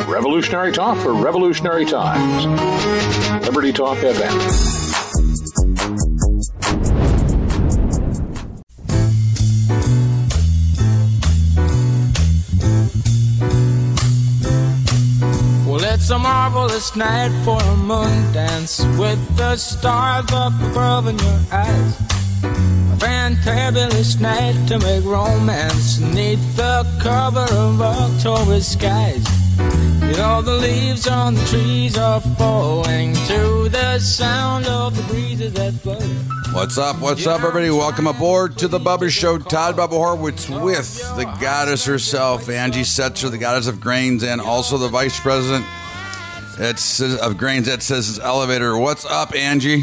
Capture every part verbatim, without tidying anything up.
Revolutionary talk for revolutionary times. Liberty Talk F M. Well, it's a marvelous night for a moon dance with the stars up above in your eyes. A fantabulous night to make romance neath the cover of October skies. You know the leaves on the trees are falling to the sound of the breezes that blow. What's up? What's up, everybody? Welcome aboard to the Bubba Show. Todd Bubba Horwitz with the goddess herself, Angie Setzer, the goddess of grains, and also the vice president it's, of grains at Citizens Elevator. What's up, Angie?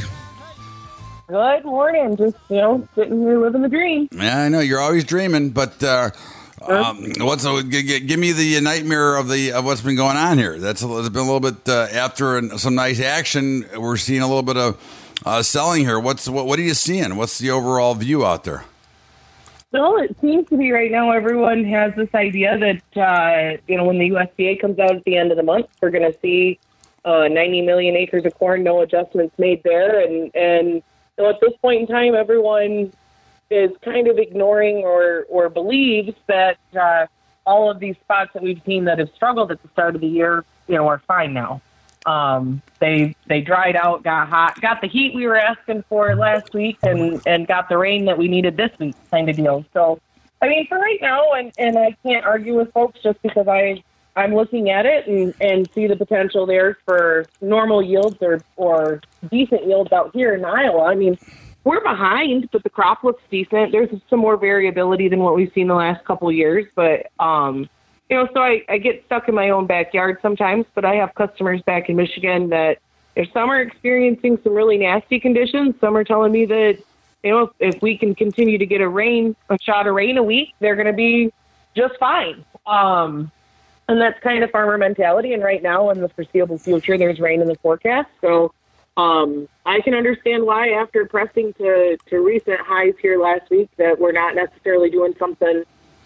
Good morning. Just, you know, sitting here living the dream. Yeah, I know. You're always dreaming, but uh, um, what's uh, g- g- give me the nightmare of the of what's been going on here. That's a, it's been a little bit uh, after an, some nice action. We're seeing a little bit of Uh, selling here. What's what? What are you seeing? What's the overall view out there? Well, it seems to be right now everyone has this idea that uh, you know when the U S D A comes out at the end of the month, we're going to see uh, ninety million acres of corn, no adjustments made there, and and so at this point in time, everyone is kind of ignoring or or believes that uh, all of these spots that we've seen that have struggled at the start of the year, you know, are fine now. Um, they they dried out, got hot, got the heat we were asking for last week, and, and got the rain that we needed this week, kind of deal. So, I mean, for right now, and, and I can't argue with folks just because I I'm looking at it and, and see the potential there for normal yields or or decent yields out here in Iowa. I mean, we're behind, but the crop looks decent. There's some more variability than what we've seen the last couple of years, but um. You know, so I, I get stuck in my own backyard sometimes, but I have customers back in Michigan that if some are experiencing some really nasty conditions, some are telling me that, you know, if, if we can continue to get a rain, a shot of rain a week, they're going to be just fine. Um, and that's kind of farmer mentality. And right now in the foreseeable future, there's rain in the forecast. So um, I can understand why after pressing to, to recent highs here last week that we're not necessarily doing something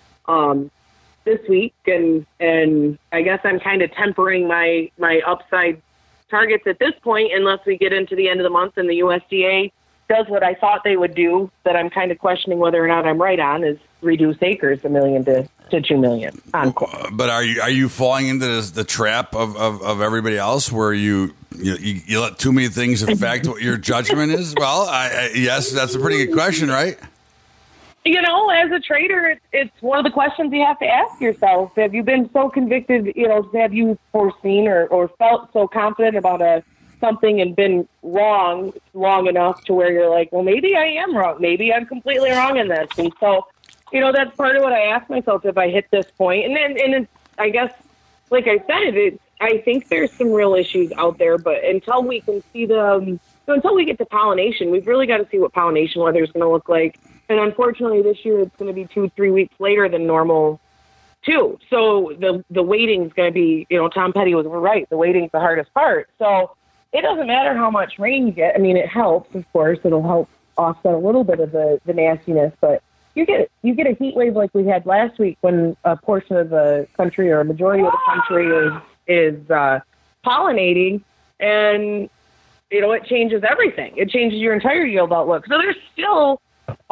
um this week, and and I guess I'm kind of tempering my my upside targets at this point unless we get into the end of the month and the U S D A does what I thought they would do, that I'm kind of questioning whether or not I'm right on, is reduce acres a million to, to two million on corn. But are you are you falling into this, the trap of, of, of everybody else where you, you you let too many things affect what your judgment is? Well, I, I, yes, that's a pretty good question, right? You know, as a trader, it's, it's one of the questions you have to ask yourself. Have you been so convicted, you know, have you foreseen or, or felt so confident about a something and been wrong long enough to where you're like, well, maybe I am wrong. Maybe I'm completely wrong in this. And so, you know, that's part of what I ask myself if I hit this point. And then, and it's, I guess, like I said, it, I think there's some real issues out there, but until we can see them, so until we get to pollination, we've really got to see what pollination weather is going to look like. And unfortunately, this year it's going to be two, three weeks later than normal, too. So the the waiting is going to be, you know, Tom Petty was right. The waiting's the hardest part. So it doesn't matter how much rain you get. I mean, it helps, of course. It'll help offset a little bit of the, the nastiness. But you get you get a heat wave like we had last week when a portion of the country or a majority of the country is is uh, pollinating, and you know it changes everything. It changes your entire yield outlook. So there's still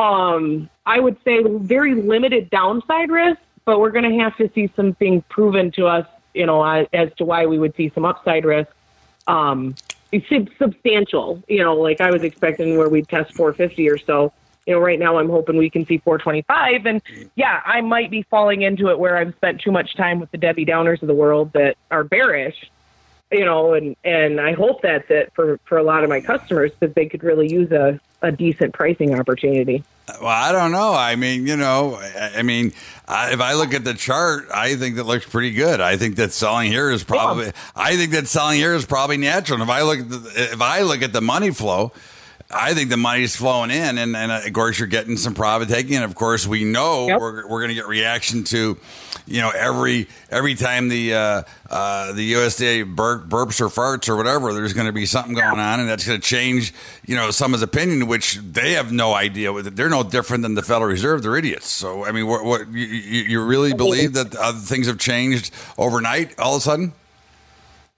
Um, I would say very limited downside risk, but we're going to have to see something proven to us, you know, as, as to why we would see some upside risk. Um, it's substantial, you know, like I was expecting where we'd test four fifty or so. You know, right now I'm hoping we can see four twenty-five. And yeah, I might be falling into it where I've spent too much time with the Debbie Downers of the world that are bearish, you know, and, and I hope that's it for, for a lot of my customers, because they could really use a, a decent pricing opportunity. Well, I don't know. I mean, you know, I, I mean, I, if I look at the chart, I think that looks pretty good. I think that selling here is probably, yeah. I think that selling here is probably natural. And if I look at the, if I look at the money flow, I think the money's flowing in, and, and of course you're getting some profit taking, and of course we know yep. we're we're going to get reaction to, you know, every every time the uh, uh, the U S D A bur- burps or farts or whatever, there's going to be something going on, and that's going to change, you know, someone's opinion, which they have no idea with it. They're no different than the Federal Reserve. They're idiots. So I mean, what, what you, you really believe that uh, things have changed overnight all of a sudden?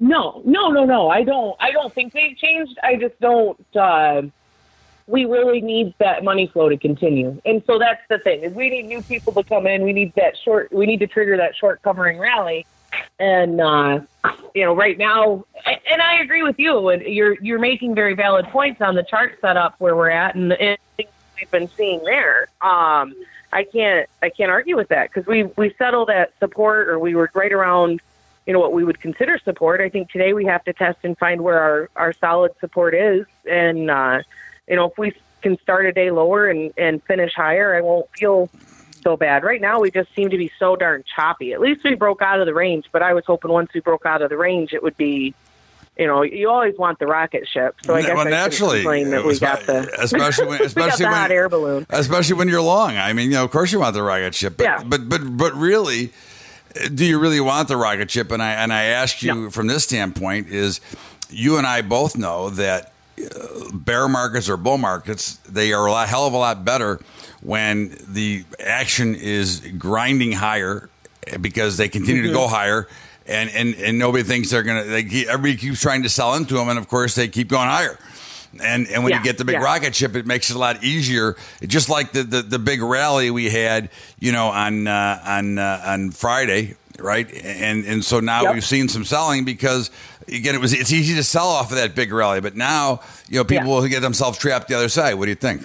No, no, no, no. I don't. I don't think they've changed. I just don't. Uh, we really need that money flow to continue, and so that's the thing. Is we need new people to come in. We need that short. We need to trigger that short covering rally, and uh, you know, right now. And I agree with you. And you're you're making very valid points on the chart setup where we're at, and, and things we've been seeing there. Um, I can't. I can't argue with that because we we settled at support, or we were right around. You know, what we would consider support. I think today we have to test and find where our, our solid support is. And, uh, you know, if we can start a day lower and, and finish higher, I won't feel so bad. Right now, we just seem to be so darn choppy. At least we broke out of the range, but I was hoping once we broke out of the range, it would be, you know, you always want the rocket ship. So I guess well, I naturally, complain that we got the, especially when, especially we got the when, hot air balloon. Especially when you're long. I mean, you know, of course you want the rocket ship, but, yeah. but, but, but really, do you really want the rocket ship? And I and I asked you no. from this standpoint is you and I both know that uh, bear markets or bull markets, they are a lot, hell of a lot better when the action is grinding higher because they continue mm-hmm. to go higher and, and, and nobody thinks they're going to, everybody keeps trying to sell into them. And of course they keep going higher. And and when yeah, you get the big yeah. rocket ship, it makes it a lot easier. Just like the, the, the big rally we had, you know, on uh, on uh, on Friday, right? And and so now yep. we've seen some selling because again, it was it's easy to sell off of that big rally, but now you know people yeah. will get themselves trapped the other side. What do you think?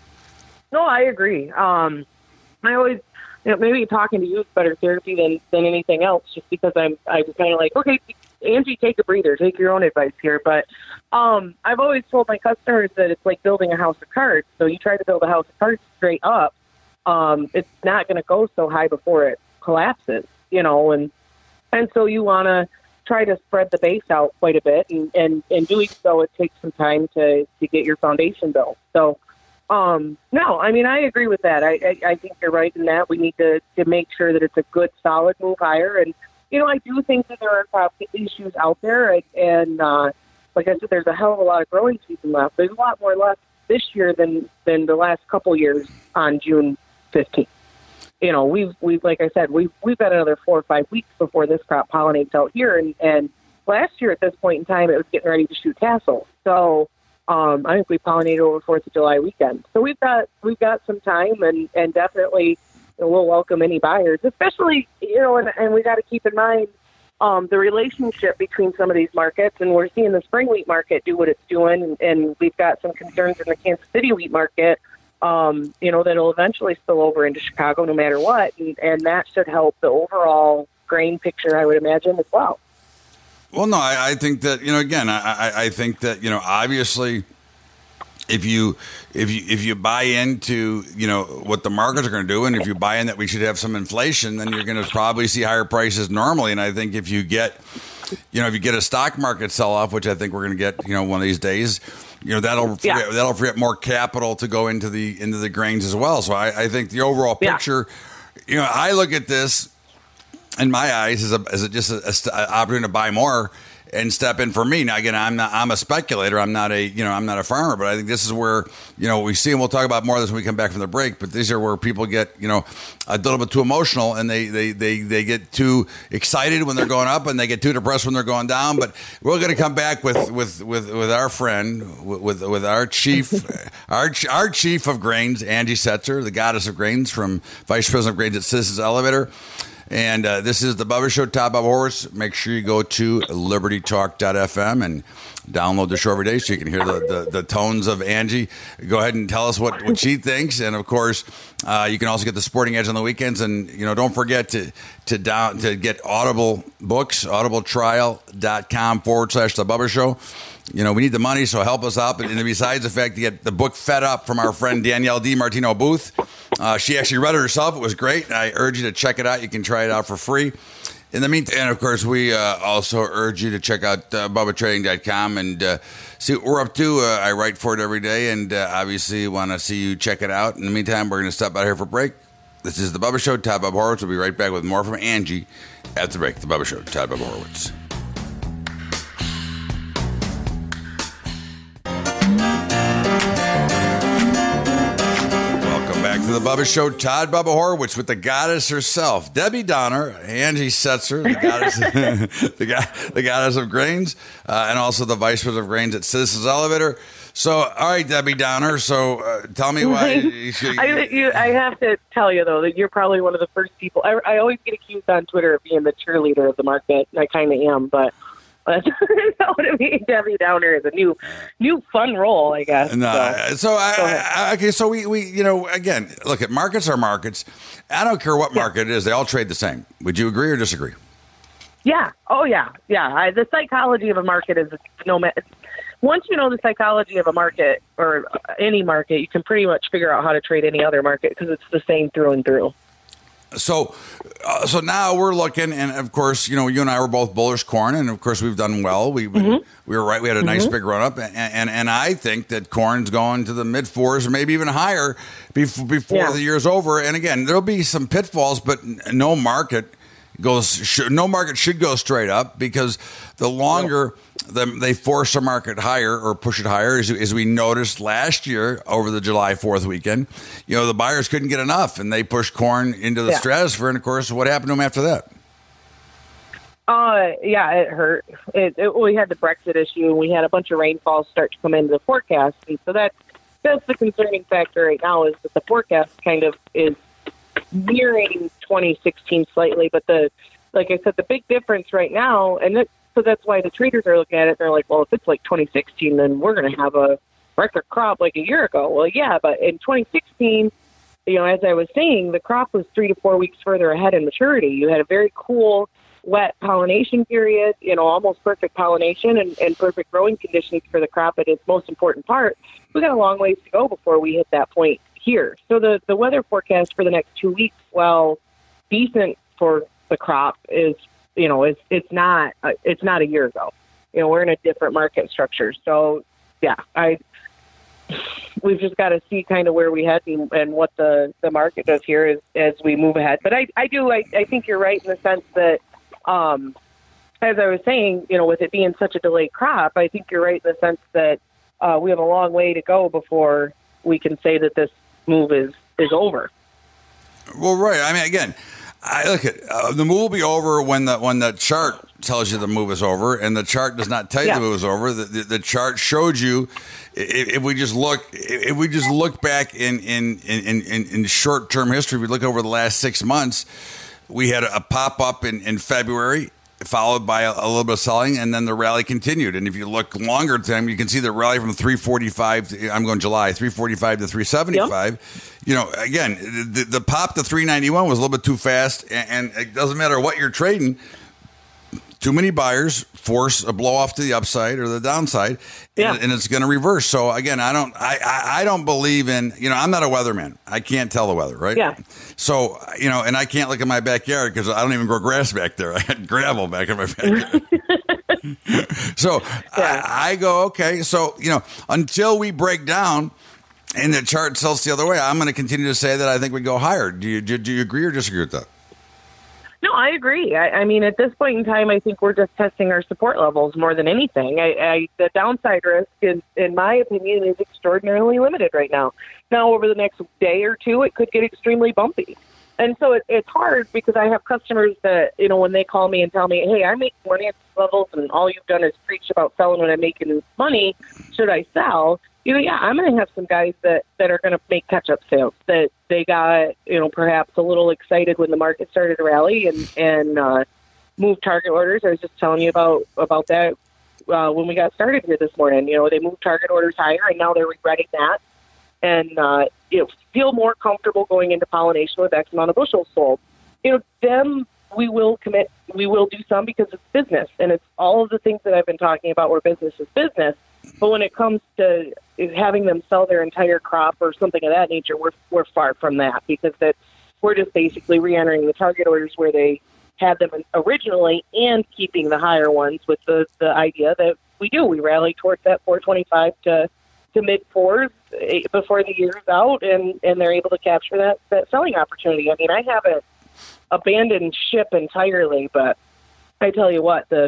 No, I agree. Um, I always, you know, maybe talking to you is better therapy than than anything else, just because I'm I'm kind of like, okay, Angie, take a breather, take your own advice here, but. Um, I've always told my customers that it's like building a house of cards. So you try to build a house of cards straight up, um, it's not going to go so high before it collapses, you know, and and so you want to try to spread the base out quite a bit, and, and in doing so, it takes some time to, to get your foundation built. So, um, no, I mean, I agree with that. I, I, I think you're right in that. We need to, to make sure that it's a good, solid move higher. And, you know, I do think that there are top issues out there, and, and uh, like I said, there's a hell of a lot of growing season left. There's a lot more left this year than, than the last couple years on June fifteenth. You know, we've, we've, like I said, we've, we've got another four or five weeks before this crop pollinates out here. And, and last year at this point in time, it was getting ready to shoot tassels. So, um, I think we pollinated over fourth of July weekend. So we've got, we've got some time, and, and definitely, you know, we'll welcome any buyers, especially, you know, and, and we got to keep in mind, Um, the relationship between some of these markets, and we're seeing the spring wheat market do what it's doing, and, and we've got some concerns in the Kansas City wheat market, um, you know, that'll eventually spill over into Chicago no matter what, and, and that should help the overall grain picture, I would imagine, as well. Well, no, I, I think that, you know, again, I, I, I think that, you know, obviously, if you if you if you buy into, you know, what the markets are going to do, and if you buy in that we should have some inflation, then you're going to probably see higher prices normally. And I think if you get, you know, if you get a stock market sell off, which I think we're going to get, you know, one of these days, you know, that'll yeah. free, that'll free up more capital to go into the into the grains as well. So I, I think the overall picture, yeah. you know, I look at this in my eyes as a as a, just a, a, a opportunity to buy more and step in for me. Now, again, I'm not, I'm a speculator. I'm not a, you know, I'm not a farmer, but I think this is where, you know, we see, and we'll talk about more of this when we come back from the break, but these are where people get, you know, a little bit too emotional, and they, they, they, they get too excited when they're going up, and they get too depressed when they're going down. But we're going to come back with, with, with, with our friend, with, with our chief, our, our chief of grains, Angie Setzer, the goddess of grains, from Vice President of Grains at Citizens Elevator. And uh, this is the Bubba Show, Top Bob Horowitz. Make sure you go to liberty talk dot f m and download the show every day so you can hear the, the, the tones of Angie. Go ahead and tell us what, what she thinks. And, of course, uh, you can also get the Sporting Edge on the weekends. And, you know, don't forget to to down to get Audible books, audibletrial.com forward slash the Bubba Show. You know, we need the money, so help us out. And besides the fact to get the book Fed Up from our friend Danielle D. Martino Booth, uh, she actually read it herself. It was great. I urge you to check it out. You can try it out for free. In the meantime, and of course, we uh, also urge you to check out uh, bubba trading dot com and uh, see what we're up to. Uh, I write for it every day, and uh, obviously want to see you check it out. In the meantime, we're going to step out here for a break. This is the Bubba Show. Todd Bob Horowitz. We'll be right back with more from Angie at the break. The Bubba Show. Todd Bob Horowitz. to the Bubba Show. Todd Bubba Horwitz with the goddess herself, Debbie Downer, Angie Setzer, the goddess, the, go- the goddess of grains, uh, and also the vice president of grains at Citizens Elevator. So, all right, Debbie Downer. So, uh, tell me why. You should, I, you, I have to tell you though that you're probably one of the first people. I, I always get accused on Twitter of being the cheerleader of the market. I kind of am, but. But no, to me, Debbie Downer is a new, new fun role, I guess. No, so, so I, I, okay, so we, we, you know, again, look at markets are markets. I don't care what market yeah. it is; they all trade the same. Would you agree or disagree? Yeah. Oh, yeah. Yeah. I, the psychology of a market is no matter. Once you know the psychology of a market or any market, you can pretty much figure out how to trade any other market because it's the same through and through. So, uh, so now we're looking, and of course, you know, you and I were both bullish corn, and of course, we've done well. We we, mm-hmm. we were right. We had a nice mm-hmm. big run up, and, and and I think that corn's going to the mid fours or maybe even higher before before yeah. the year's over. And again, there'll be some pitfalls, but no market goes. Should, no market should go straight up because the longer. Yep. The, they force a market higher or push it higher, as, as we noticed last year over the July fourth weekend. You know, the buyers couldn't get enough, and they pushed corn into the yeah. stratosphere. And, of course, what happened to them after that? Uh, yeah, it hurt. It, it, we had the Brexit issue, and we had a bunch of rainfalls start to come into the forecast. And so that, that's the concerning factor right now is that the forecast kind of is mirroring twenty sixteen slightly. But, the like I said, the big difference right now, and it, so that's why the traders are looking at it. They're like, well, if it's like twenty sixteen, then we're going to have a record crop like a year ago. Well, yeah, but in twenty sixteen, you know, as I was saying, the crop was three to four weeks further ahead in maturity. You had a very cool, wet pollination period, you know, almost perfect pollination and, and perfect growing conditions for the crop at its most important part. We got a long ways to go before we hit that point here. So the, the weather forecast for the next two weeks, while decent for the crop, is You know, it's it's not uh, it's not a year ago. You know, we're in a different market structure. So, yeah, I we've just got to see kind of where we head and, and what the, the market does here as, as we move ahead. But I, I do I, I think you're right in the sense that, um, as I was saying, you know, with it being such a delayed crop, I think you're right in the sense that uh, we have a long way to go before we can say that this move is, is over. Well, right. I mean, again. I look at uh, the move will be over when the when the chart tells you the move is over, and the chart does not tell you yeah. the move is over. The, the, the chart showed you. If, if we just look, if we just look back in in in, in, in short term history, we look over the last six months. We had a pop up in, in February, followed by a, a little bit of selling, and then the rally continued. And if you look longer term, you can see the rally from three forty-five. To, I'm going July three forty-five to three seventy-five. Yep. You know, again, the, the pop to three ninety-one was a little bit too fast, and, and it doesn't matter what you're trading. Too many buyers force a blow off to the upside or the downside, yeah. and, and it's going to reverse. So again, I don't, I, I, I don't believe in, you know, I'm not a weatherman. I can't tell the weather, right? Yeah. So you know, and I can't look at my backyard because I don't even grow grass back there. I had gravel back in my backyard. so yeah. I, I go, okay. So you know, until we break down. And the chart tells the other way. I'm going to continue to say that I think we go higher. Do you do, do you agree or disagree with that? No, I agree. I, I mean, at this point in time, I think we're just testing our support levels more than anything. I, I, the downside risk, is, in my opinion, is extraordinarily limited right now. Now, over the next day or two, it could get extremely bumpy. And so it, it's hard because I have customers that, you know, when they call me and tell me, hey, I'm making money at these levels and all you've done is preach about selling when I'm making money, should I sell? You know, yeah, I'm going to have some guys that, that are going to make catch-up sales, that they got, you know, perhaps a little excited when the market started to rally and, and uh, move target orders. I was just telling you about, about that uh, when we got started here this morning. You know, they moved target orders higher, and now they're regretting that. And, uh, you know, feel more comfortable going into pollination with X amount of bushels sold. You know, them, we will commit, we will do some because it's business. And it's all of the things that I've been talking about where business is business. But when it comes to having them sell their entire crop or something of that nature, we're we're far from that because that we're just basically re-entering the target orders where they had them originally and keeping the higher ones with the, the idea that we do. We rally towards that four twenty-five to, to mid-fours before the year's out, and, and they're able to capture that, that selling opportunity. I mean, I haven't abandoned ship entirely, but I tell you what, the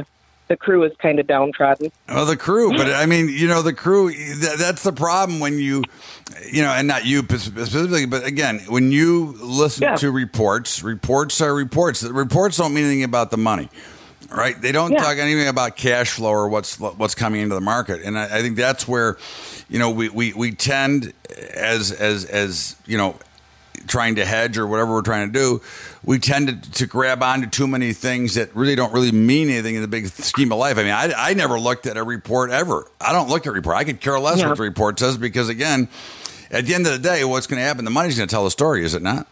the crew is kind of downtrodden. Well, the crew, but I mean, you know, the crew, th- that's the problem when you, you know, and not you specifically, but again, when you listen Yeah. to reports, reports are reports. The reports don't mean anything about the money, right? They don't Yeah. talk anything about cash flow or what's what's coming into the market. And I, I think that's where, you know, we, we, we tend as, as, as, you know, trying to hedge or whatever we're trying to do, we tend to, to grab onto too many things that really don't really mean anything in the big scheme of life. I mean, I, I never looked at a report ever. I don't look at a report. I could care less Yeah. what the report says because, again, at the end of the day, what's going to happen? The money's going to tell the story, is it not?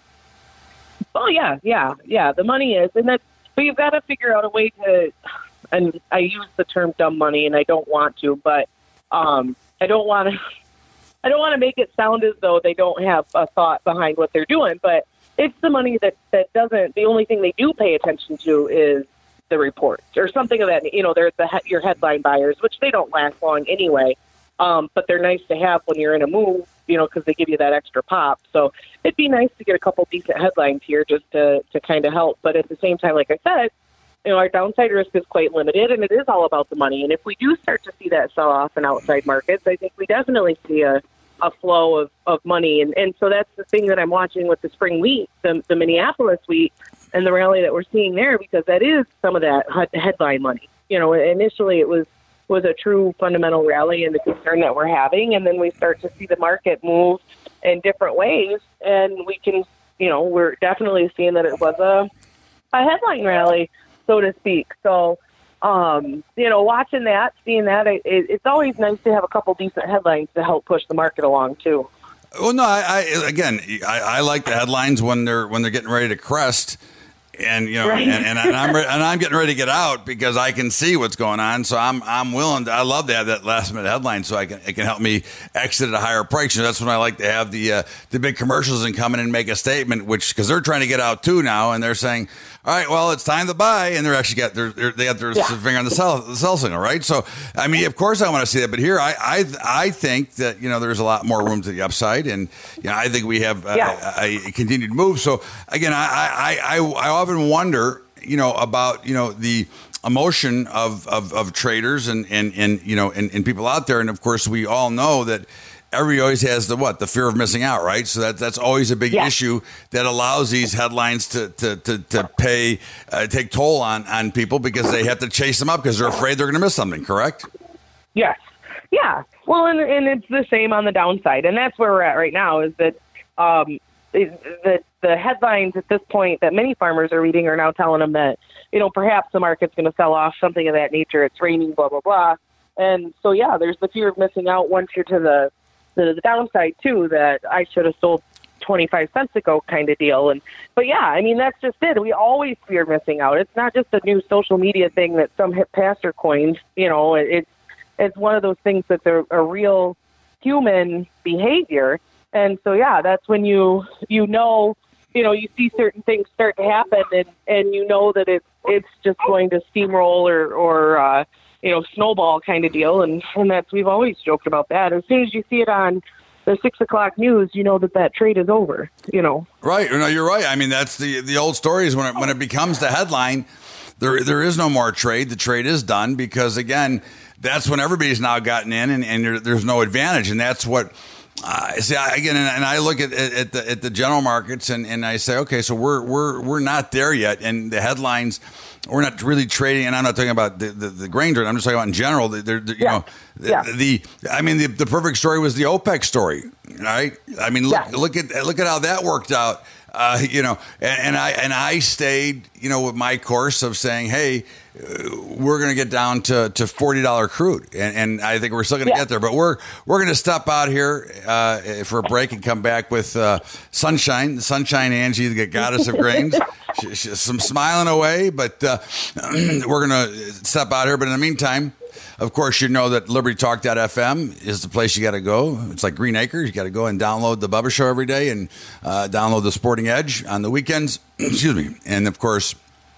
Oh yeah, yeah, yeah. The money is, and that's. But you've got to figure out a way to. And I use the term "dumb money," and I don't want to, but um, I don't want to. I don't want to make it sound as though they don't have a thought behind what they're doing, but it's the money that, that doesn't, the only thing they do pay attention to is the reports or something of that. You know, they're the your headline buyers, which they don't last long anyway, um, but they're nice to have when you're in a move, you know, because they give you that extra pop. So it'd be nice to get a couple decent headlines here just to, to kind of help. But at the same time, like I said, you know, our downside risk is quite limited, and it is all about the money. And if we do start to see that sell-off in outside markets, I think we definitely see a, a flow of, of money. And, and so that's the thing that I'm watching with the spring wheat, the, the Minneapolis wheat, and the rally that we're seeing there, because that is some of that headline money. You know, initially it was, was a true fundamental rally and the concern that we're having, and then we start to see the market move in different ways, and we can, you know, we're definitely seeing that it was a, a headline rally, so to speak. So, um, you know, watching that, seeing that, it, it's always nice to have a couple decent headlines to help push the market along too. Well, no, I, I again, I, I like the headlines when they're when they're getting ready to crest. And you know, Right. and, and, and I'm re- and I'm getting ready to get out because I can see what's going on. So I'm I'm willing. To, I love to have that last minute headline, so I can it can help me exit at a higher price. You know, that's when I like to have the uh, the big commercials and come in and make a statement, which because they're trying to get out too now, and they're saying, all right, well, it's time to buy, and they're actually got their, their they got their Yeah. finger on the sell the sell signal, right? So I mean, of course, I want to see that, but here I I I think that you know there's a lot more room to the upside, and you know I think we have uh, Yeah. a, a continued move. So again, I I I, I often wonder. You know, about, you know, the emotion of, of, of traders and, and, and you know, and, and people out there. And of course, we all know that everybody always has the what? The fear of missing out, right? So that that's always a big Yeah. issue that allows these headlines to, to, to, to pay, uh, take toll on, on people because they have to chase them up because they're afraid they're going to miss something, correct? Yes. Yeah. Well, and, and it's the same on the downside. And that's where we're at right now is that um, it, the, the headlines at this point that many farmers are reading are now telling them that, you know, perhaps the market's going to sell off, something of that nature. It's raining, blah, blah, blah. And so, yeah, there's the fear of missing out once you're to the, the, the downside, too, that I should have sold twenty-five cents ago kind of deal. And But, yeah, I mean, that's just it. We always fear missing out. It's not just a new social media thing that some hip pastor coined. You know, it, it's, it's one of those things that's a, a real human behavior. And so, yeah, that's when you, you know, you know, you see certain things start to happen and, and you know that it's, it's just going to steamroll or, or uh, you know, snowball kind of deal. And, and that's, we've always joked about that. As soon as you see it on the six o'clock news, you know that that trade is over, you know. Right. No, you're right. I mean, that's the, the old story is when it, when it becomes the headline, there there is no more trade. The trade is done because, again, that's when everybody's now gotten in and, and there, there's no advantage. And that's what, Uh, see, I, again, and, and I look at, at the at the general markets, and, and I say, okay, so we're we're we're not there yet, and the headlines, we're not really trading. And I'm not talking about the, the, the grain trade. I'm just talking about in general. They're, they're, you Yeah. know, the, Yeah. the I mean, the, the perfect story was the OPEC story, right? I mean, look Yeah. look at look at how that worked out. Uh, you know, and, and I and I stayed, you know, with my course of saying, hey, uh, we're going to get down to, to forty dollars crude, and, and I think we're still going to Yeah. get there. But we're we're going to step out here uh, for a break and come back with uh, sunshine, the sunshine Angie, the goddess of grains. she, she's some smiling away, but uh, we're going to step out here. But in the meantime, of course, you know that Liberty Talk dot F M is the place you got to go. It's like Green Acres. You got to go and download the Bubba Show every day and uh, download the Sporting Edge on the weekends. Excuse me. And, of course,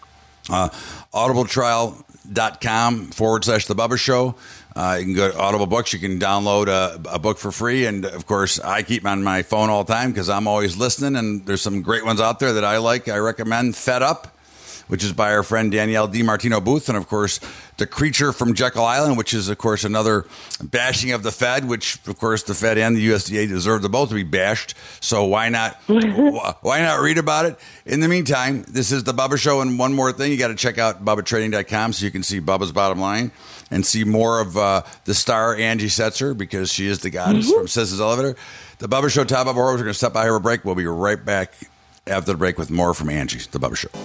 uh, audibletrial.com forward slash the Bubba Show. Uh, you can go to Audible Books. You can download a, a book for free. And, of course, I keep them on my phone all the time because I'm always listening. And there's some great ones out there that I like. I recommend Fed Up, which is by our friend Danielle DiMartino Booth, and of course, The Creature from Jekyll Island, which is of course another bashing of the Fed, which of course the Fed and the U S D A deserve them both to be bashed. So why not? why not read about it? In the meantime, this is the Bubba Show, and one more thing, you got to check out Bubba Trading dot com so you can see Bubba's bottom line and see more of uh, the star Angie Setzer, because she is the goddess mm-hmm. from Sis's Elevator. The Bubba Show, Todd Bubba Horowitz. We're going to step out here for a break. We'll be right back after the break with more from Angie, the Bubba Show.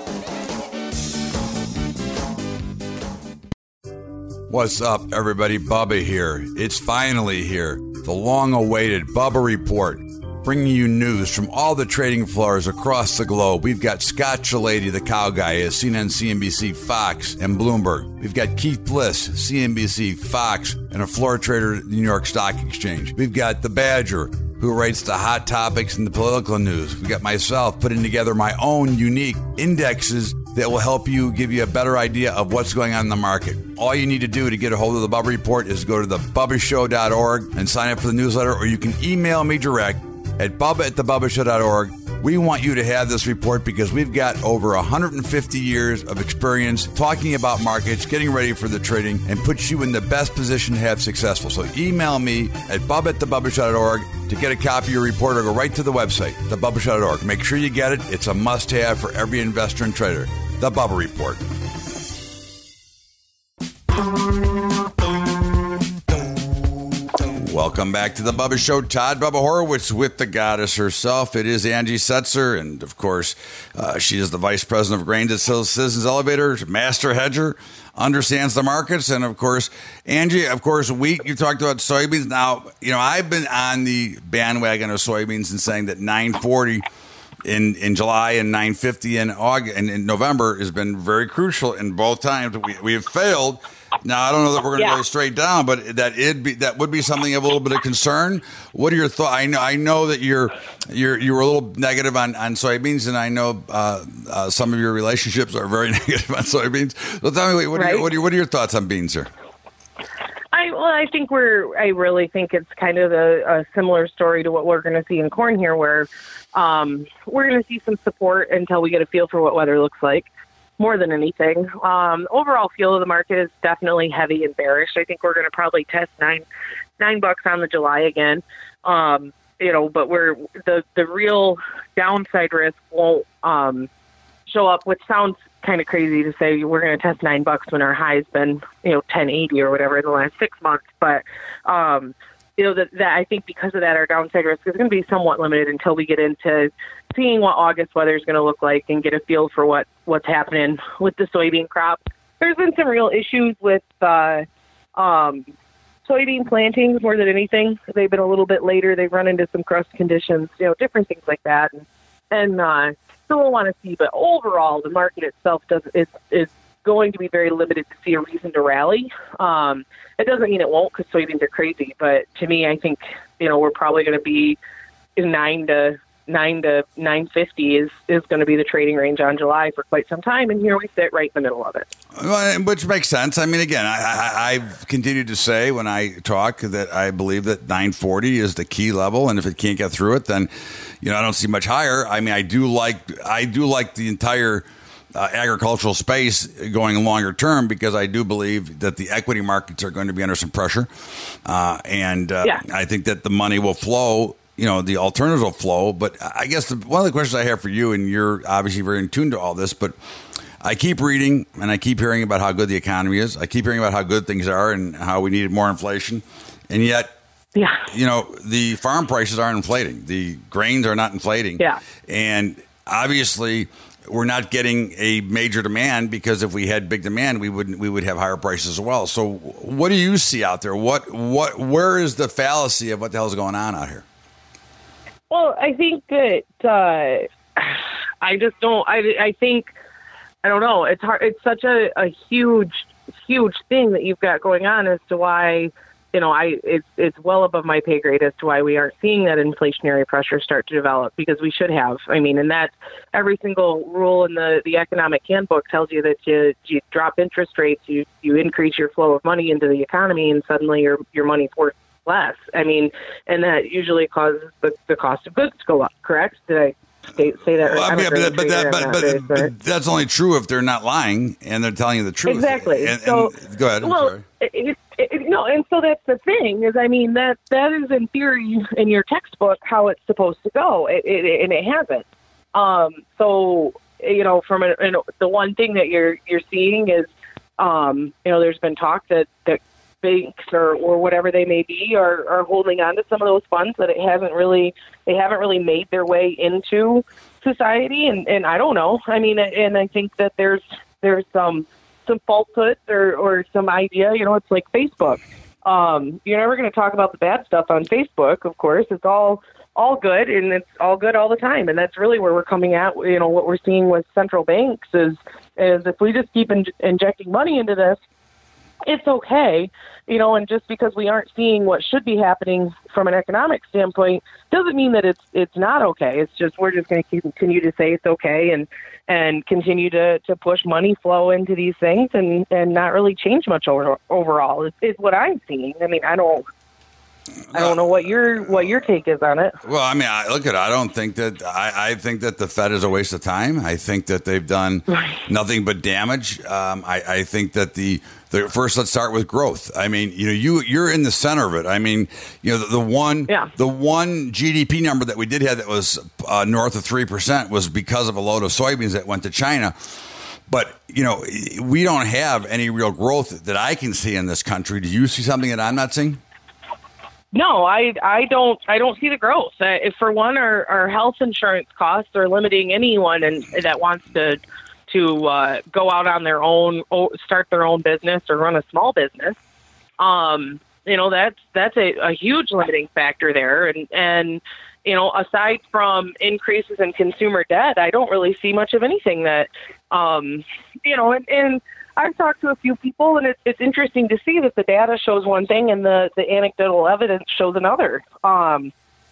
What's up, everybody? Bubba here. It's finally here. The long-awaited Bubba Report, bringing you news from all the trading floors across the globe. We've got Scott Shellady, the cow guy, at C N N, C N B C, Fox, and Bloomberg. We've got Keith Bliss, C N B C, Fox, and a floor trader at the New York Stock Exchange. We've got the Badger, who writes the hot topics and the political news. We've got myself putting together my own unique indexes that will help you, give you a better idea of what's going on in the market. All you need to do to get a hold of the Bubba Report is go to the bubba show dot org and sign up for the newsletter, or you can email me direct at bubba at the bubba show dot org. We want you to have this report because we've got over one hundred fifty years of experience talking about markets, getting ready for the trading, and puts you in the best position to have successful. So email me at bubba at the bubba show dot org to get a copy of your report, or go right to the website, the bubba show dot org. Make sure you get it. It's a must-have for every investor and trader. The Bubba Report. Welcome back to the Bubba Show. Todd Bubba Horowitz with the goddess herself. It is Angie Setzer, and of course, uh, she is the vice president of grains at Citizens Elevator, master hedger, understands the markets, and of course, Angie, of course, wheat. You talked about soybeans. Now, you know, I've been on the bandwagon of soybeans and saying that nine forty in in July and nine fifty in August and in November has been very crucial. In both times, we we have failed. Now, I don't know that we're going to yeah. go straight down, but that it be that would be something of a little bit of concern. What are your thoughts? I know I know that you're you're you were a little negative on, on soybeans, and I know uh, uh, some of your relationships are very negative on soybeans. So tell me, what are, right. your, what, are your, what are your thoughts on beans, sir? I well, I think we're. I really think it's kind of a, a similar story to what we're going to see in corn here, where um, we're going to see some support until we get a feel for what weather looks like. More than anything, um, overall feel of the market is definitely heavy and bearish. I think we're going to probably test nine, nine bucks on the July again. Um, you know, but we're the the real downside risk won't um, show up, which sounds kind of crazy to say we're going to test nine bucks when our high's been you know ten eighty or whatever in the last six months. But um, you know that, that I think because of that, our downside risk is going to be somewhat limited until we get into seeing what August weather is going to look like and get a feel for what, what's happening with the soybean crop. There's been some real issues with uh, um, soybean plantings more than anything. They've been a little bit later. They've run into some crust conditions, you know, different things like that. And, and uh, so we'll want to see. But overall, the market itself does is is going to be very limited to see a reason to rally. Um, it doesn't mean it won't because soybeans are crazy. But to me, I think, you know, we're probably going to be in nine to nine to nine fifty is, is going to be the trading range on July for quite some time. And here we sit right in the middle of it. Well, which makes sense. I mean, again, I, I, I've continued to say when I talk that I believe that nine forty is the key level. And if it can't get through it, then, you know, I don't see much higher. I mean, I do like, I do like the entire uh, agricultural space going longer term, because I do believe that the equity markets are going to be under some pressure. Uh, and uh, yeah. I think that the money will flow. You know, the alternatives will flow. But I guess the, one of the questions I have for you, and you're obviously very in tune to all this, but I keep reading and I keep hearing about how good the economy is. I keep hearing about how good things are and how we needed more inflation. And yet, yeah. you know, the farm prices aren't inflating. The grains are not inflating. Yeah. And obviously, we're not getting a major demand, because if we had big demand, we would we would have higher prices as well. So what do you see out there? What what where is the fallacy of what the hell is going on out here? Well, I think that uh, I just don't. I, I think I don't know. It's hard. It's such a, a huge, huge thing that you've got going on as to why, you know, I it's it's well above my pay grade as to why we aren't seeing that inflationary pressure start to develop, because we should have. I mean, and that every single rule in the, the economic handbook tells you that you you drop interest rates, you you increase your flow of money into the economy, and suddenly your your money's worth less. I mean, and that usually causes the, the cost of goods to go up, correct? Did I say, say that. Well, I I'm mean, a but, great but, that, trader, but, I'm not but, very but smart. that's only true if they're not lying and they're telling you the truth. Exactly. And, So and, go ahead. I'm well, sorry. It, it, it, no, and so that's the thing is, I mean, that that is in theory in your textbook how it's supposed to go, it, it, and it hasn't. Um, so you know, from a, you know, the one thing that you're you're seeing is, um, you know, there's been talk that that banks or, or whatever they may be are, are holding on to some of those funds that it hasn't really they haven't really made their way into society, and, and I don't know. I mean, and I think that there's there's some some falsehoods or, or some idea. You know, it's like Facebook. Um, you're never going to talk about the bad stuff on Facebook. Of course, it's all all good, and it's all good all the time. And that's really where we're coming at. You know, what we're seeing with central banks is is if we just keep in, injecting money into this, it's okay, you know, and just because we aren't seeing what should be happening from an economic standpoint doesn't mean that it's it's not okay. It's just we're just going to continue to say it's okay and and continue to, to push money flow into these things and, and not really change much over, overall is, is what I'm seeing. I mean, I don't I don't know what your what your take is on it. Well, I mean, I, look at it. I don't think that I, I think that the Fed is a waste of time. I think that they've done nothing but damage. Um, I, I think that the, the first, let's start with growth. I mean, you know, you you're in the center of it. I mean, you know, the, the one yeah. the one G D P number that we did have that was uh, north of three percent was because of a load of soybeans that went to China. But, you know, we don't have any real growth that I can see in this country. Do you see something that I'm not seeing? No, I, I don't I don't see the growth. Uh, if for one, our, our health insurance costs are limiting anyone and that wants to to uh, go out on their own, start their own business or run a small business. Um, you know, that's that's a, a huge limiting factor there. And and you know, aside from increases in consumer debt, I don't really see much of anything that um, you know, and. and I've talked to a few people, and it's, it's interesting to see that the data shows one thing and the, the anecdotal evidence shows another. Um,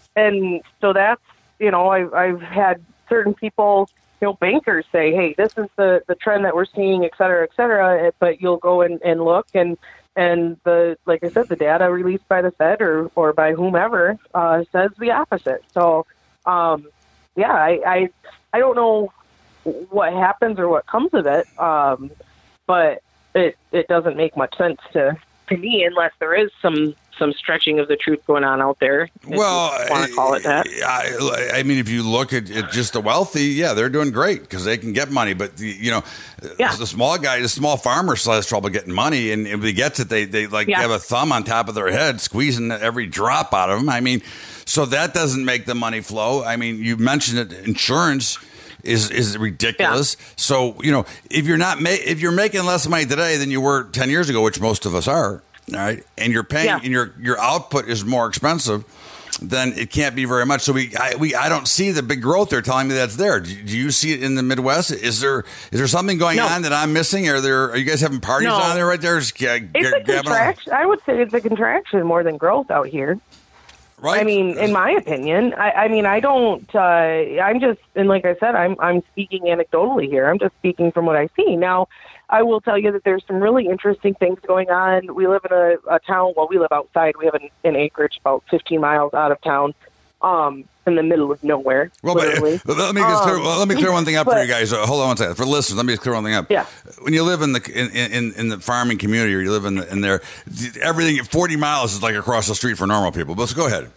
and so that's, you know, I've, I've had certain people, you know, bankers say, hey, this is the, the trend that we're seeing, et cetera, et cetera. But you'll go and, and look, and, and the like I said, the data released by the Fed or, or by whomever uh, says the opposite. So, um, yeah, I, I, I don't know what happens or what comes of it. Um But it it doesn't make much sense to, to me unless there is some, some stretching of the truth going on out there. Well, you want to call it that. I, I mean, if you look at, at just the wealthy, yeah, they're doing great because they can get money. But the, you know, yeah. the small guy, the small farmer still has trouble getting money, and if he gets it, they they like yeah. have a thumb on top of their head, squeezing every drop out of them. I mean, so that doesn't make the money flow. I mean, you mentioned it, insurance is is ridiculous. Yeah. So, you know, if you're not ma- if you're making less money today than you were ten years ago, which most of us are, all right, and you're paying, yeah. and your your output is more expensive, then it can't be very much. So we I, we I don't see the big growth they're telling me that's there. Do, do you see it in the Midwest? Is there is there something going no. on that I'm missing? Are there are you guys having parties no. on there right there? Just, uh, it's a contraction. I would say it's a contraction more than growth out here. Right. I mean, in my opinion, I, I mean, I don't, uh, I'm just, and like I said, I'm, I'm speaking anecdotally here. I'm just speaking from what I see. Now, I will tell you that there's some really interesting things going on. We live in a, a town, well, we live outside. We have an, an acreage about fifteen miles out of town, um, in the middle of nowhere. Well, but, but let me just clear, um, well, let me clear one thing up but, for you guys. Uh, hold on one second. For listeners, let me just clear one thing up. Yeah. When you live in the in, in, in the farming community, or you live in the, in there, everything forty miles is like across the street for normal people. But go ahead.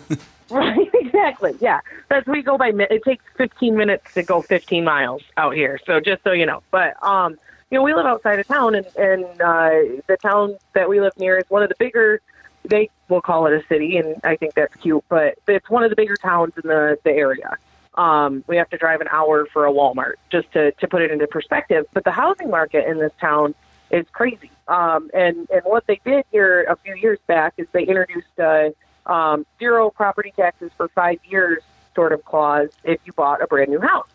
Right, exactly. Yeah, that's we go by. It takes fifteen minutes to go fifteen miles out here. So just so you know, but um, you know, we live outside of town, and and uh, the town that we live near is one of the bigger. They will call it a city, and I think that's cute, but it's one of the bigger towns in the, the area. Um, we have to drive an hour for a Walmart, just to, to put it into perspective. But the housing market in this town is crazy. Um, and, and what they did here a few years back is they introduced a um, zero property taxes for five years sort of clause if you bought a brand new house.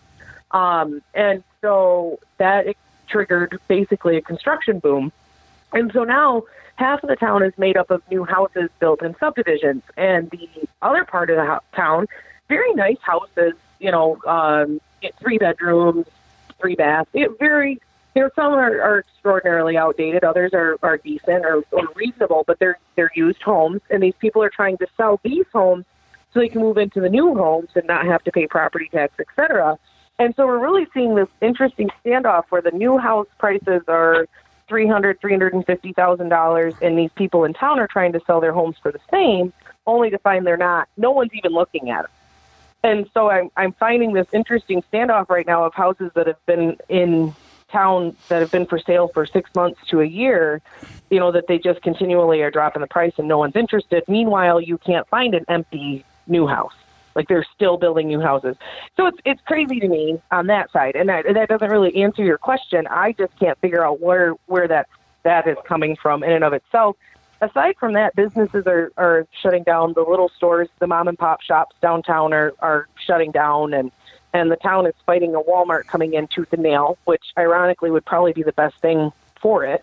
Um, and so that triggered basically a construction boom. And so now half of the town is made up of new houses built in subdivisions, and the other part of the ho- town, very nice houses, you know, um, three bedrooms, three baths. It very, you know, some are, are extraordinarily outdated, others are, are decent or, or reasonable, but they're they're used homes, and these people are trying to sell these homes so they can move into the new homes and not have to pay property tax, et cetera. And so we're really seeing this interesting standoff where the new house prices are three hundred thousand dollars, three hundred fifty thousand dollars, and these people in town are trying to sell their homes for the same, only to find they're not. No one's even looking at them. And so I'm, I'm finding this interesting standoff right now of houses that have been in town that have been for sale for six months to a year, you know, that they just continually are dropping the price and no one's interested. Meanwhile, you can't find an empty new house. Like, they're still building new houses. So it's it's crazy to me on that side. And that, that doesn't really answer your question. I just can't figure out where, where that, that is coming from in and of itself. Aside from that, businesses are, are shutting down. The little stores, the mom and pop shops downtown are, are shutting down, and, and the town is fighting a Walmart coming in tooth and nail, which ironically would probably be the best thing for it.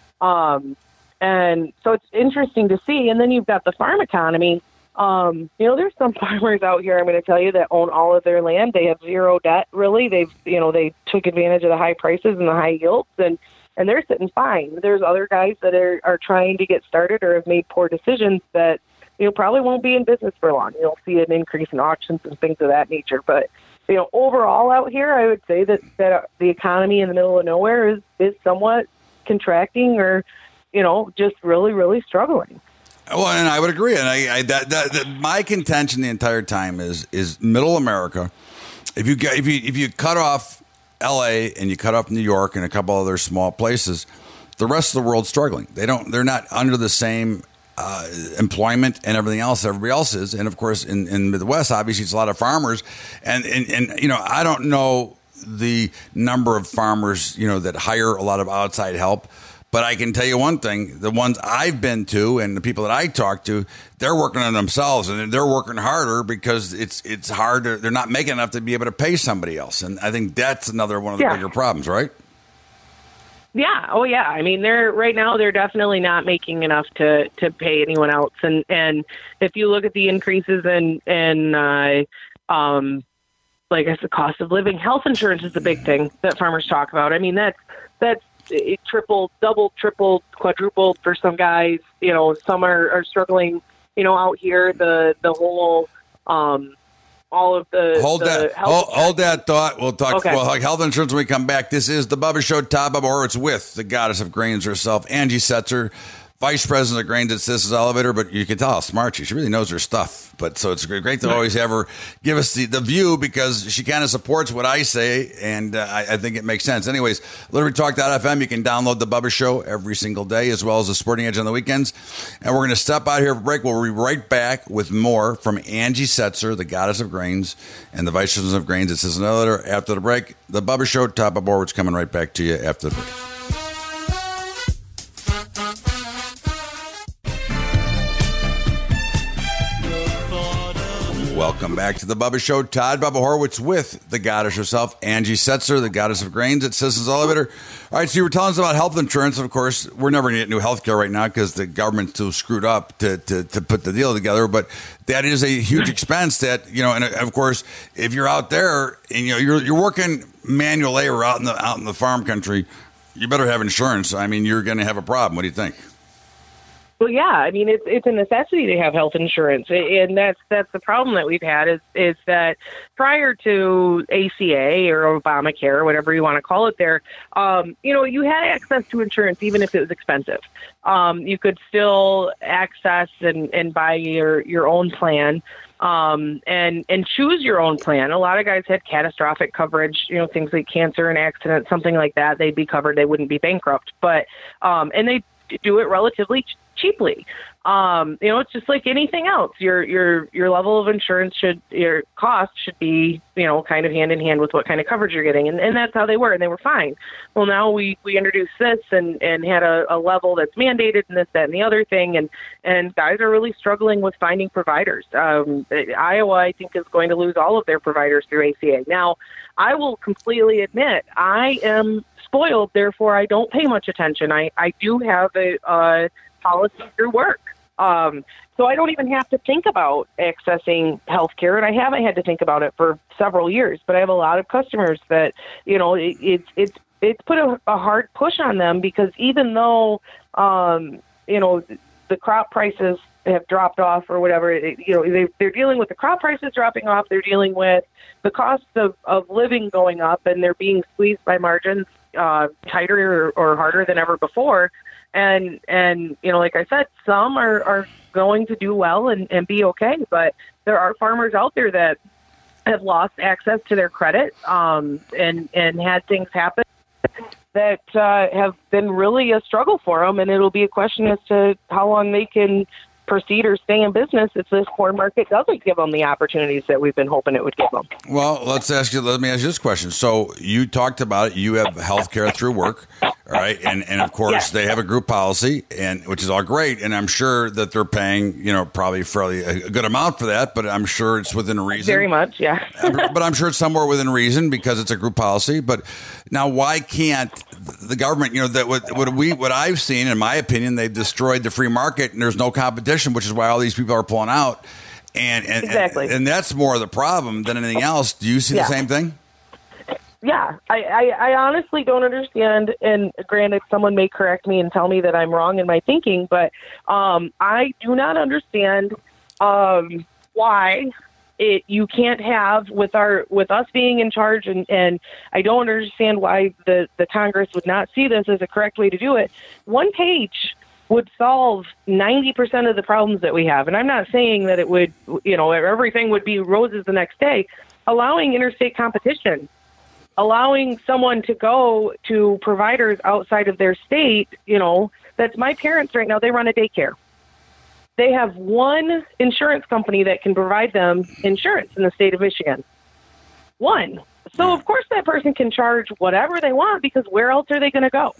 Um, and so it's interesting to see. And then you've got the farm economy. Um, you know, there's some farmers out here, I'm going to tell you, that own all of their land. They have zero debt, really. They've, you know, they took advantage of the high prices and the high yields, and and they're sitting fine. There's other guys that are, are trying to get started or have made poor decisions that, you know, probably won't be in business for long. You'll see an increase in auctions and things of that nature. But, you know, overall out here, I would say that, that the economy in the middle of nowhere is, is somewhat contracting or, you know, just really, really struggling. Well, and I would agree. And I, I that, that, that my contention the entire time is is middle America. If you get, if you if you cut off L A and you cut off New York and a couple other small places, the rest of the world's struggling. They don't. They're not under the same uh, employment and everything else everybody else is. And of course, in in the Midwest, obviously, it's a lot of farmers. And and, and you know, I don't know the number of farmers, you know, that hire a lot of outside help. But I can tell you one thing, the ones I've been to and the people that I talk to, they're working on themselves and they're working harder because it's it's hard. To, they're not making enough to be able to pay somebody else. And I think that's another one of the yeah. bigger problems, right? Yeah. Oh, yeah. I mean, they're right now, they're definitely not making enough to, to pay anyone else. And, and if you look at the increases in, in uh, um, like I said, the cost of living, health insurance is the big thing that farmers talk about. I mean, that's, that's, it tripled, doubled, tripled, quadrupled for some guys. You know, some are, are struggling, you know, out here. The the whole, um, all of the hold the that health hold, hold that thought. We'll talk okay. well, like health insurance when we come back. This is the Bubba Show. Todd Bubba Horwitz with the goddess of grains herself, Angie Setzer, Vice President of Grains at Sis's Elevator. But you can tell how smart she is. She really knows her stuff. But so it's great to always have her give us the, the view because she kind of supports what I say, and uh, I, I think it makes sense. Anyways, Liberty Talk dot F M, you can download the Bubba Show every single day as well as the Sporting Edge on the weekends. And we're going to step out here for break. We'll be right back with more from Angie Setzer, the goddess of grains, and the Vice President of Grains at Sis's Elevator. After the break, the Bubba Show, Todd Bubba Horwitz coming right back to you after the break. Welcome back to the Bubba Show. Todd Bubba Horwitz with the goddess herself, Angie Setzer, the goddess of grains at Sis's Elevator. All right, so you were telling us about health insurance. Of course, we're never going to get new health care right now because the government's too screwed up to, to, to put the deal together. But that is a huge expense that, you know, and of course, if you're out there and, you know, you're, you're working manual labor out in the, out in the farm country, you better have insurance. I mean, you're going to have a problem. What do you think? Well, yeah, I mean, it's it's a necessity to have health insurance, and that's that's the problem that we've had is is that prior to A C A or Obamacare or whatever you want to call it, there, um, you know, you had access to insurance even if it was expensive. Um, you could still access and, and buy your, your own plan. Um, and, and choose your own plan. A lot of guys had catastrophic coverage, you know, things like cancer and accident, something like that. They'd be covered. They wouldn't be bankrupt, but, um, and they do it relatively ch- cheaply. Um, you know, it's just like anything else. Your, your, your level of insurance should, your cost should be, you know, kind of hand in hand with what kind of coverage you're getting. And, and that's how they were, and they were fine. Well, now we, we introduced this and, and had a, a level that's mandated and this, that, and the other thing. And, and guys are really struggling with finding providers. Um, Iowa, I think, is going to lose all of their providers through A C A. Now, I will completely admit I am spoiled, therefore I don't pay much attention. I, I do have a, a policy through work. Um, so I don't even have to think about accessing health care, and I haven't had to think about it for several years, but I have a lot of customers that, you know, it, it's, it's, it's put a, a hard push on them because even though, um, you know, the crop prices have dropped off or whatever. It, you know, they, they're dealing with the crop prices dropping off. They're dealing with the costs of, of living going up, and they're being squeezed by margins uh, tighter or, or harder than ever before. And, and you know, like I said, some are, are going to do well and, and be okay, but there are farmers out there that have lost access to their credit um, and, and had things happen that uh, have been really a struggle for them, and it'll be a question as to how long they can proceed or stay in business if this corn market doesn't give them the opportunities that we've been hoping it would give them. Well, let's ask you. Let me ask you this question. So you talked about it. You have health care through work, all right? And and of course Yes. they have a group policy, and which is all great. And I'm sure that they're paying, you know, probably fairly a good amount for that. But I'm sure it's within reason. Very much, yeah. But I'm sure it's somewhere within reason because it's a group policy. But now, why can't the government? You know, that what, what we what I've seen, in my opinion, they've destroyed the free market, and there's no competition, which is why all these people are pulling out. And and, Exactly. and, and that's more of the problem than anything else. Do you see Yeah. the same thing? Yeah, I, I, I honestly don't understand, and granted, someone may correct me and tell me that I'm wrong in my thinking, but um, I do not understand um, why it you can't have with our with us being in charge, and, and I don't understand why the, the Congress would not see this as a correct way to do it. One page would solve ninety percent of the problems that we have, and I'm not saying that it would, you know, everything would be roses the next day. Allowing interstate competition, allowing someone to go to providers outside of their state, you know, that's my parents right now, they run a daycare. They have one insurance company that can provide them insurance in the state of Michigan. One. So, of course, that person can charge whatever they want because where else are they going to go?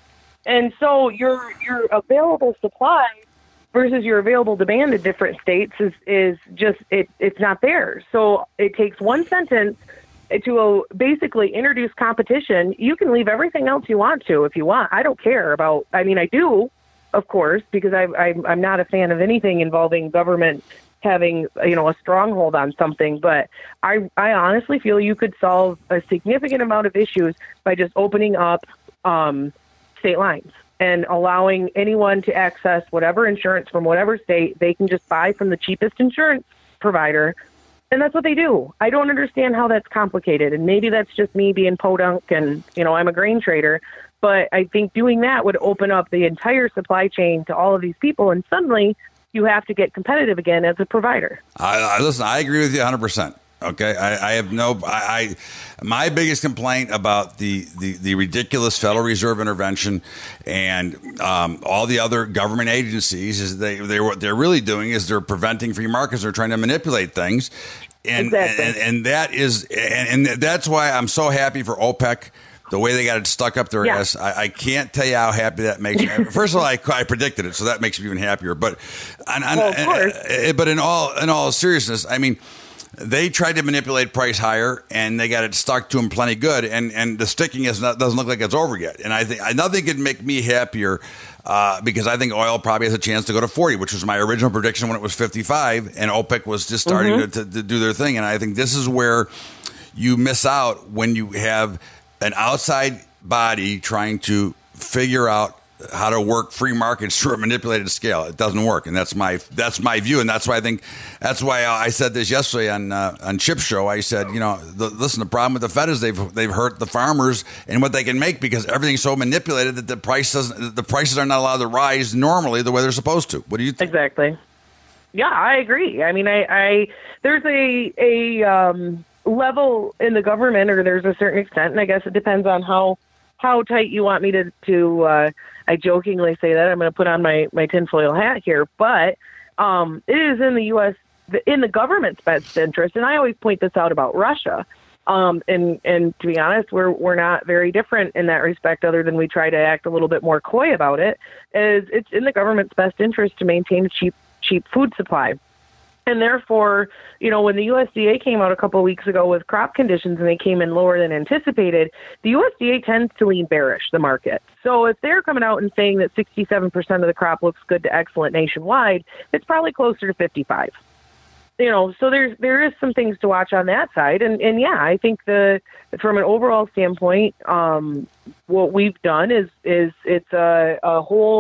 And so your your available supply versus your available demand in different states is, is just, it, it's not there. So it takes one sentence to uh, basically introduce competition. You can leave everything else you want to if you want. I don't care about, I mean, I do, of course, because I, I, I'm not a fan of anything involving government having, you know, a stronghold on something. But I, I honestly feel you could solve a significant amount of issues by just opening up um, state lines and allowing anyone to access whatever insurance from whatever state. They can just buy from the cheapest insurance provider. And that's what they do. I don't understand how that's complicated. And maybe that's just me being podunk and, you know, I'm a grain trader. But I think doing that would open up the entire supply chain to all of these people. And suddenly you have to get competitive again as a provider. I, I listen, I agree with you one hundred percent. Okay, I, I have no. I, I my biggest complaint about the, the, the ridiculous Federal Reserve intervention and um, all the other government agencies is they they what they're really doing is they're preventing free markets. They're trying to manipulate things, and Exactly. and, and that is and, and that's why I'm so happy for OPEC. The way they got it stuck up their Yeah. ass, I, I can't tell you how happy that makes me. First of all, I, I predicted it, so that makes me even happier. But, and, and, Well, of course. and- but in all in all seriousness, I mean, they tried to manipulate price higher, and they got it stuck to them plenty good. And, and the sticking is not, doesn't look like it's over yet. And I think nothing could make me happier uh, because I think oil probably has a chance to go to forty, which was my original prediction when it was fifty-five, and OPEC was just starting Mm-hmm. to, to, to do their thing. And I think this is where you miss out when you have an outside body trying to figure out how to work free markets through a manipulated scale. It doesn't work, and that's my that's my view, and that's why I think that's why I said this yesterday on uh, on Chip's show. I said, you know, the, listen, the problem with the Fed is they've they've hurt the farmers and what they can make because everything's so manipulated that the price doesn't the prices are not allowed to rise normally the way they're supposed to. What do you think? Exactly. Yeah, I agree. I mean, I, I there's a a um, level in the government, or there's a certain extent, and I guess it depends on how how tight you want me to to. Uh, I jokingly say that I'm going to put on my my tinfoil hat here, but um, it is in the U S in the government's best interest, and I always point this out about Russia. Um, and and to be honest, we're we're not very different in that respect, other than we try to act a little bit more coy about it. Is it's in the government's best interest to maintain a cheap cheap food supply. And therefore, you know, when the U S D A came out a couple of weeks ago with crop conditions and they came in lower than anticipated, the U S D A tends to lean bearish, the market. So if they're coming out and saying that sixty-seven percent of the crop looks good to excellent nationwide, it's probably closer to fifty-five. You know, so there's there is some things to watch on that side. And, and yeah, I think the from an overall standpoint, um, what we've done is is it's a, a whole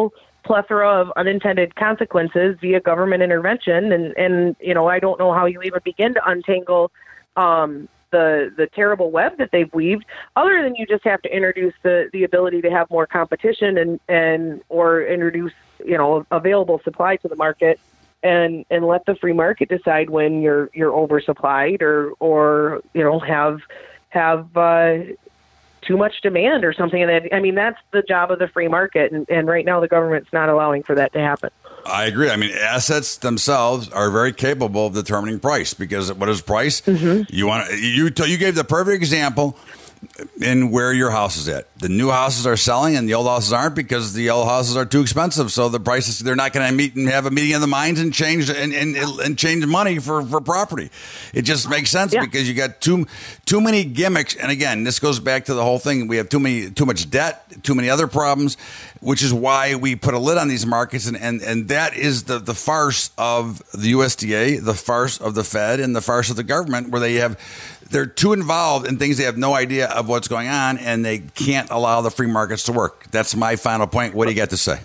plethora of unintended consequences via government intervention. And, and you know, I don't know how you even begin to untangle um, the the terrible web that they've weaved, other than you just have to introduce the, the ability to have more competition and, and or introduce, you know, available supply to the market. And, and let the free market decide when you're you're oversupplied or or you know have have uh, too much demand or something. And that, I mean, that's the job of the free market. And, and right now the government's not allowing for that to happen. I agree. I mean, assets themselves are very capable of determining price, because what is price? Mm-hmm. You want you you gave the perfect example in where your house is at. The new houses are selling and the old houses aren't, because the old houses are too expensive. So the prices, they're not going to meet and have a meeting of the minds and change and, and, and change money for, for property. It just makes sense yeah. because you got too too many gimmicks. And again, this goes back to the whole thing. We have too many too much debt, too many other problems, which is why we put a lid on these markets. And, and, and that is the, the farce of the U S D A, the farce of the Fed, and the farce of the government, where they have they're too involved in things they have no idea of what's going on, and they can't allow the free markets to work. That's my final point. What do you got to say?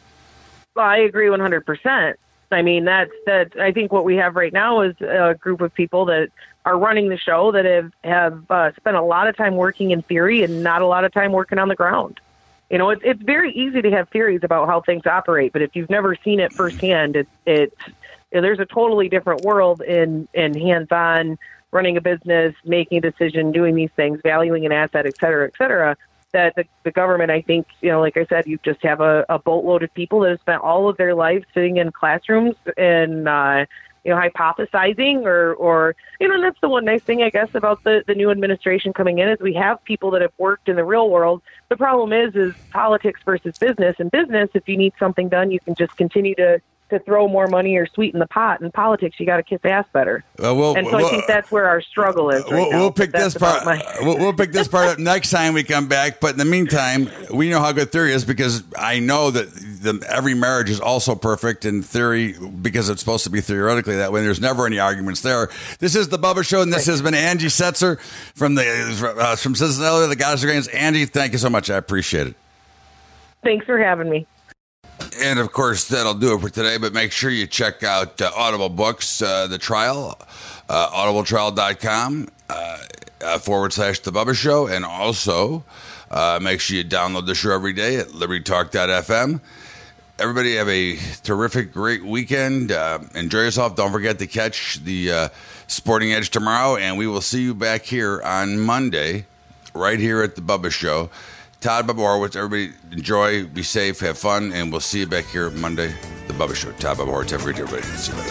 Well, I agree one hundred percent. I mean, that's that. I think what we have right now is a group of people that are running the show that have have uh, spent a lot of time working in theory and not a lot of time working on the ground. You know, it, it's very easy to have theories about how things operate, but if you've never seen it firsthand, it, it you know, there's a totally different world in in hands-on running a business, making a decision, doing these things, valuing an asset, et cetera, et cetera, that the, the government, I think, you know, like I said, you just have a, a boatload of people that have spent all of their lives sitting in classrooms and, uh, you know, hypothesizing or, or, you know, and that's the one nice thing, I guess, about the, the new administration coming in is we have people that have worked in the real world. The problem is, is politics versus business. In business, if you need something done, you can just continue to to throw more money or sweeten the pot. In politics, you got to kiss ass better. Uh, we'll, and so we'll, I think that's where our struggle is. Right we'll, now, we'll pick this part. My... we'll, we'll pick this part up next time we come back. But in the meantime, we know how good theory is, because I know that the, every marriage is also perfect in theory, because it's supposed to be theoretically that way. There's never any arguments there. This is the Bubba Show, and this right. has been Angie Setzer from the uh, from Cincinnati, the Goddess of Grains. Angie, thank you so much. I appreciate it. Thanks for having me. And, of course, that'll do it for today. But make sure you check out uh, Audible Books, uh, The Trial, uh, audible trial dot com uh, uh, forward slash The Bubba Show. And also uh, make sure you download the show every day at liberty talk dot f m. Everybody have a terrific, great weekend. Uh, enjoy yourself. Don't forget to catch the uh, Sporting Edge tomorrow. And we will see you back here on Monday, right here at The Bubba Show. Todd Bubba Horowitz, everybody enjoy, be safe, have fun, and we'll see you back here Monday, The Bubba Show. Todd Bubba Horowitz, have a great day, everybody. See you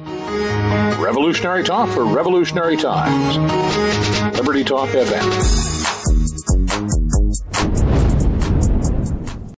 later. Revolutionary talk for revolutionary times. Liberty Talk F M.